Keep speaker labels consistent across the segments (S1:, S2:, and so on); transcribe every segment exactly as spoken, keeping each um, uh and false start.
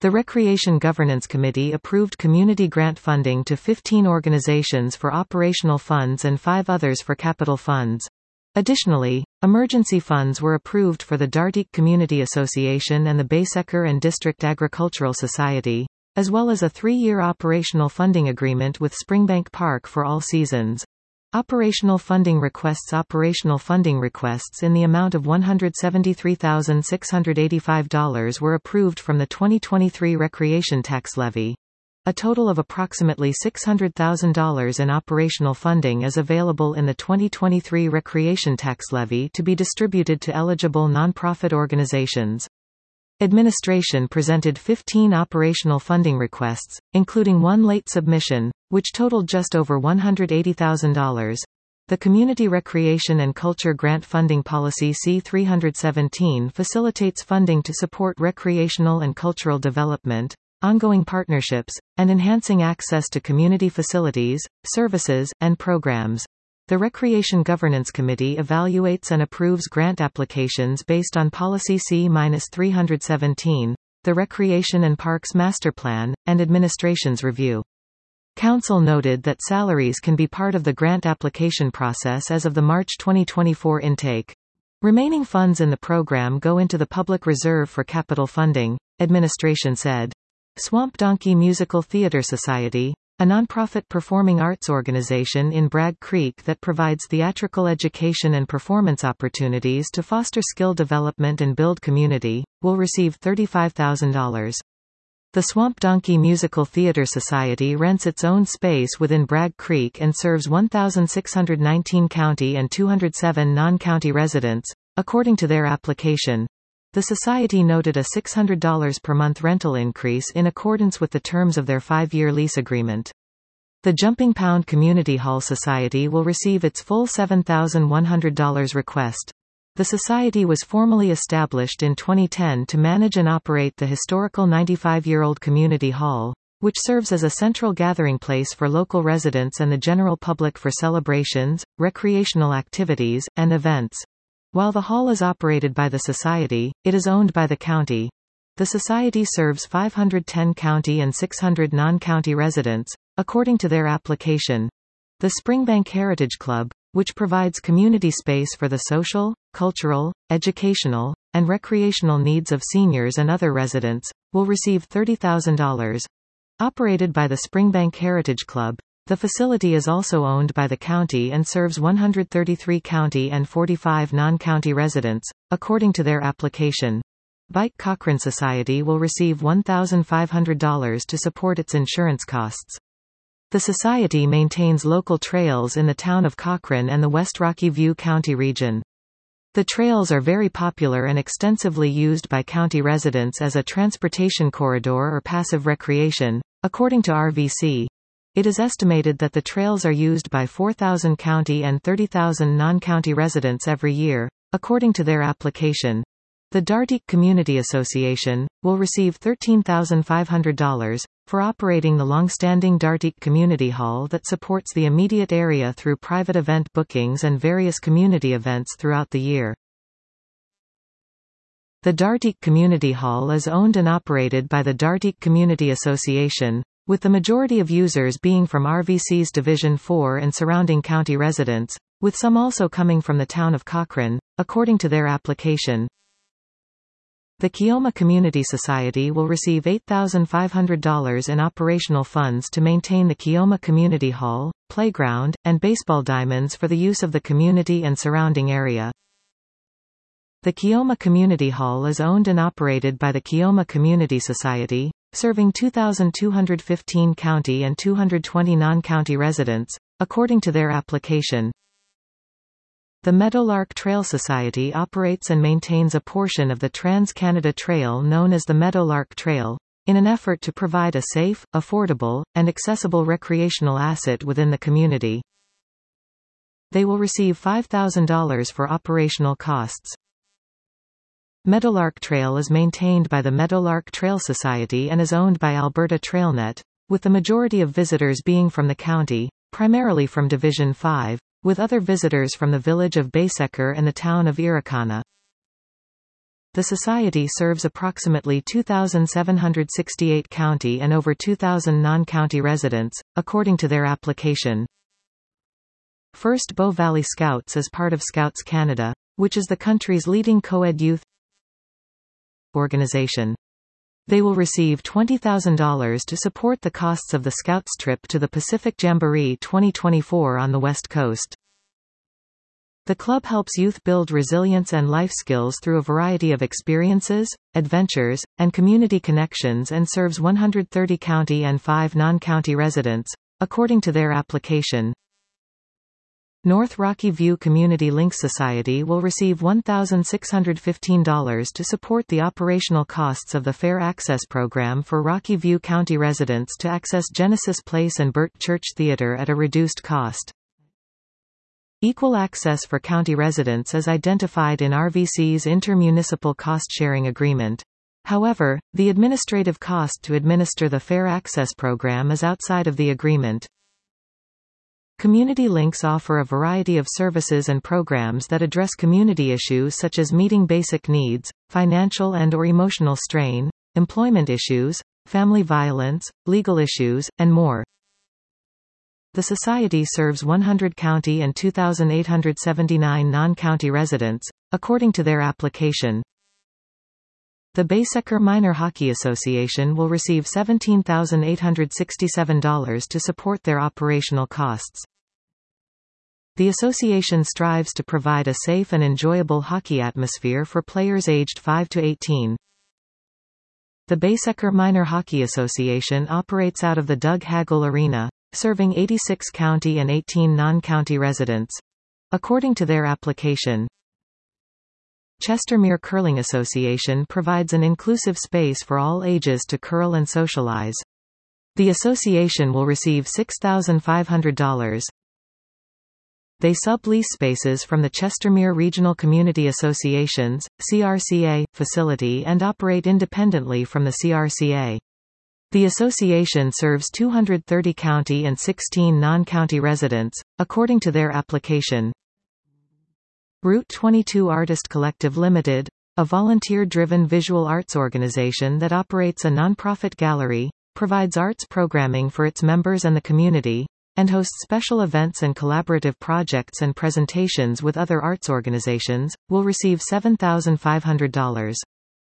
S1: The Recreation Governance Committee approved community grant funding to fifteen organizations for operational funds and five others for capital funds. Additionally, emergency funds were approved for the Dartique Community Association and the Baysecker and District Agricultural Society, as well as a three-year operational funding agreement with Springbank Park for all seasons. Operational funding requests Operational funding requests in the amount of one hundred seventy-three thousand six hundred eighty-five dollars were approved from the twenty twenty-three Recreation Tax Levy. A total of approximately six hundred thousand dollars in operational funding is available in the twenty twenty-three Recreation Tax Levy to be distributed to eligible nonprofit organizations. Administration presented fifteen operational funding requests, including one late submission, which totaled just over one hundred eighty thousand dollars. The Community Recreation and Culture Grant Funding Policy C three seventeen facilitates funding to support recreational and cultural development, ongoing partnerships, and enhancing access to community facilities, services, and programs. The Recreation Governance Committee evaluates and approves grant applications based on Policy C three seventeen, the Recreation and Parks Master Plan, and Administration's review. Council noted that salaries can be part of the grant application process as of the March twenty twenty-four intake. Remaining funds in the program go into the public reserve for capital funding, Administration said. Swamp Donkey Musical Theater Society, a nonprofit performing arts organization in Bragg Creek that provides theatrical education and performance opportunities to foster skill development and build community, will receive thirty-five thousand dollars. The Swamp Donkey Musical Theater Society rents its own space within Bragg Creek and serves one thousand six hundred nineteen county and two hundred seven non-county residents, according to their application. The Society noted a six hundred dollars per month rental increase in accordance with the terms of their five-year lease agreement. The Jumping Pound Community Hall Society will receive its full seven thousand one hundred dollars request. The Society was formally established in twenty ten to manage and operate the historical ninety-five-year-old Community Hall, which serves as a central gathering place for local residents and the general public for celebrations, recreational activities, and events. While the hall is operated by the Society, it is owned by the county. The Society serves five hundred ten county and six hundred non-county residents, according to their application. The Springbank Heritage Club, which provides community space for the social, cultural, educational, and recreational needs of seniors and other residents, will receive thirty thousand dollars. Operated by the Springbank Heritage Club, the facility is also owned by the county and serves one hundred thirty-three county and forty-five non-county residents, according to their application. Bike Cochrane Society will receive one thousand five hundred dollars to support its insurance costs. The Society maintains local trails in the town of Cochrane and the West Rocky View County region. The trails are very popular and extensively used by county residents as a transportation corridor or passive recreation, according to R V C. It is estimated that the trails are used by four thousand county and thirty thousand non-county residents every year, according to their application. The Dartique Community Association will receive thirteen thousand five hundred dollars for operating the long-standing Dartique Community Hall that supports the immediate area through private event bookings and various community events throughout the year. The Dartique Community Hall is owned and operated by the Dartique Community Association, with the majority of users being from R V C's Division four and surrounding county residents, with some also coming from the town of Cochrane, according to their application. The Keoma Community Society will receive eight thousand five hundred dollars in operational funds to maintain the Keoma Community Hall, playground, and baseball diamonds for the use of the community and surrounding area. The Keoma Community Hall is owned and operated by the Keoma Community Society, serving two thousand two hundred fifteen county and two hundred twenty non-county residents, according to their application. The Meadowlark Trail Society operates and maintains a portion of the Trans-Canada Trail known as the Meadowlark Trail, in an effort to provide a safe, affordable, and accessible recreational asset within the community. They will receive five thousand dollars for operational costs. Meadowlark Trail is maintained by the Meadowlark Trail Society and is owned by Alberta TrailNet, with the majority of visitors being from the county, primarily from Division five, with other visitors from the village of Baysecker and the town of Irricana. The society serves approximately two thousand seven hundred sixty-eight county and over two thousand non-county residents, according to their application. First Bow Valley Scouts is part of Scouts Canada, which is the country's leading co-ed youth organization. They will receive twenty thousand dollars to support the costs of the Scouts trip to the Pacific Jamboree twenty twenty-four on the West Coast. The club helps youth build resilience and life skills through a variety of experiences, adventures, and community connections and serves one hundred thirty county and five non-county residents, according to their application. North Rocky View Community Links Society will receive one thousand six hundred fifteen dollars to support the operational costs of the Fair Access Program for Rocky View County residents to access Genesis Place and Burt Church Theatre at a reduced cost. Equal access for county residents is identified in R V C's intermunicipal cost-sharing agreement. However, the administrative cost to administer the Fair Access Program is outside of the agreement. Community Links offer a variety of services and programs that address community issues such as meeting basic needs, financial and or emotional strain, employment issues, family violence, legal issues, and more. The Society serves one hundred county and two thousand eight hundred seventy-nine non-county residents, according to their application. The Baysecker Minor Hockey Association will receive seventeen thousand eight hundred sixty-seven dollars to support their operational costs. The association strives to provide a safe and enjoyable hockey atmosphere for players aged five to eighteen. The Baysecker Minor Hockey Association operates out of the Doug Hagel Arena, serving eighty-six county and eighteen non-county residents, according to their application. Chestermere Curling Association provides an inclusive space for all ages to curl and socialize. The association will receive six thousand five hundred dollars. They sublease spaces from the Chestermere Regional Community Association's, C R C A, facility and operate independently from the C R C A. The association serves two hundred thirty county and sixteen non-county residents, according to their application. Route twenty-two Artist Collective Limited, a volunteer-driven visual arts organization that operates a nonprofit gallery, provides arts programming for its members and the community, and hosts special events and collaborative projects and presentations with other arts organizations, will receive seven thousand five hundred dollars.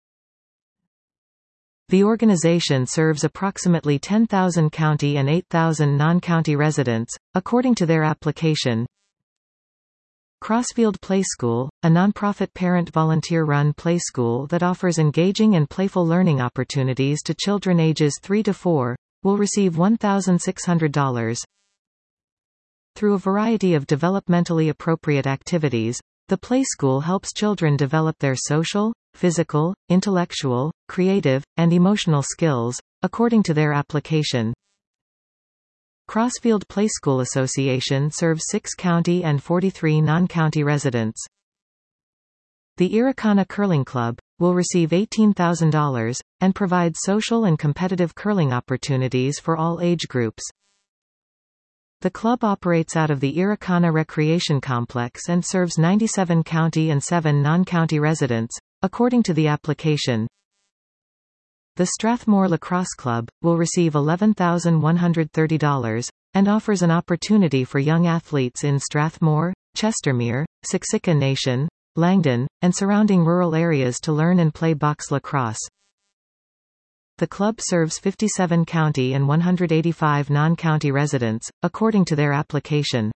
S1: The organization serves approximately ten thousand county and eight thousand non-county residents, according to their application. Crossfield Play School, a nonprofit parent volunteer-run play school that offers engaging and playful learning opportunities to children ages three to four, will receive one thousand six hundred dollars. Through a variety of developmentally appropriate activities, the Play School helps children develop their social, physical, intellectual, creative, and emotional skills, according to their application. Crossfield Play School Association serves six county and forty-three non-county residents. The Irricana Curling Club will receive eighteen thousand dollars, and provide social and competitive curling opportunities for all age groups. The club operates out of the Irricana Recreation Complex and serves ninety-seven county and seven non-county residents, according to the application. The Strathmore Lacrosse Club will receive eleven thousand one hundred thirty dollars, and offers an opportunity for young athletes in Strathmore, Chestermere, Siksika Nation, Langdon, and surrounding rural areas to learn and play box lacrosse. The club serves fifty-seven county and one hundred eighty-five non-county residents, according to their application.